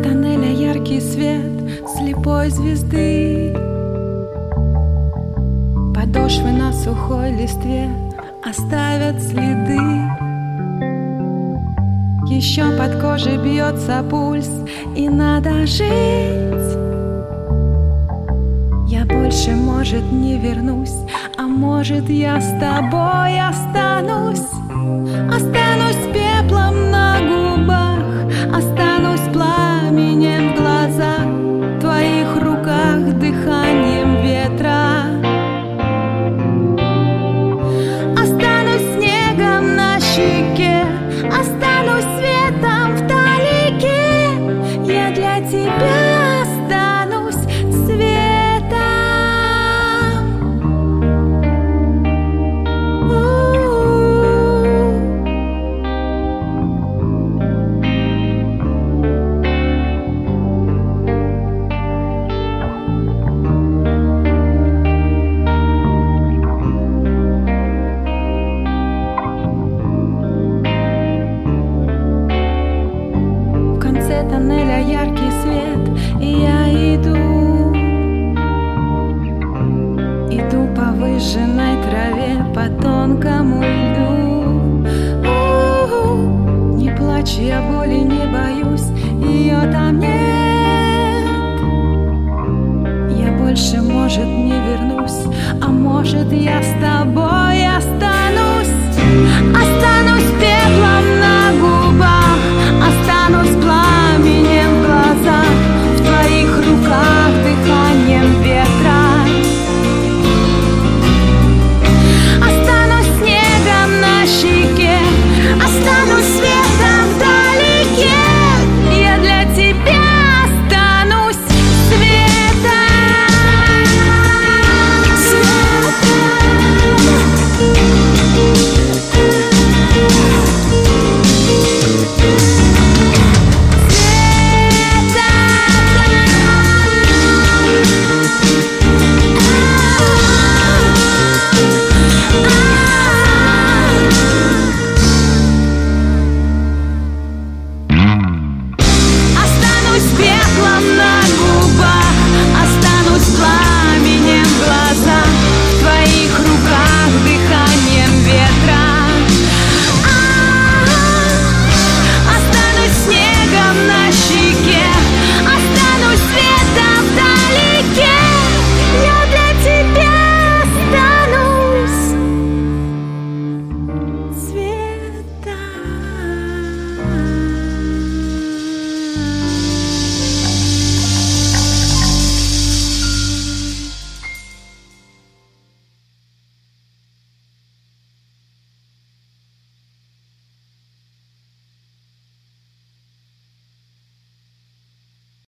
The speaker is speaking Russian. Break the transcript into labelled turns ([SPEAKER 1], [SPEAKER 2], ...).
[SPEAKER 1] тоннеля яркий свет слепой звезды. Подошвы на сухой листве оставят следы. Еще под кожей бьется пульс, и надо жить. Я больше, может, не вернусь, а может, я с тобой останусь. Останусь пеплом на губах, останусь пламенем в глазах, в твоих руках дыханием ветра. Останусь снегом на щеке, останусь светом вдалеке. Я для тебя останусь светом. Тоннеля яркий свет, и я иду по выжженной траве, по тонкому льду. Не плачь, я боли не боюсь, ее там нет. Я больше, может, не вернусь, а может, я с тобой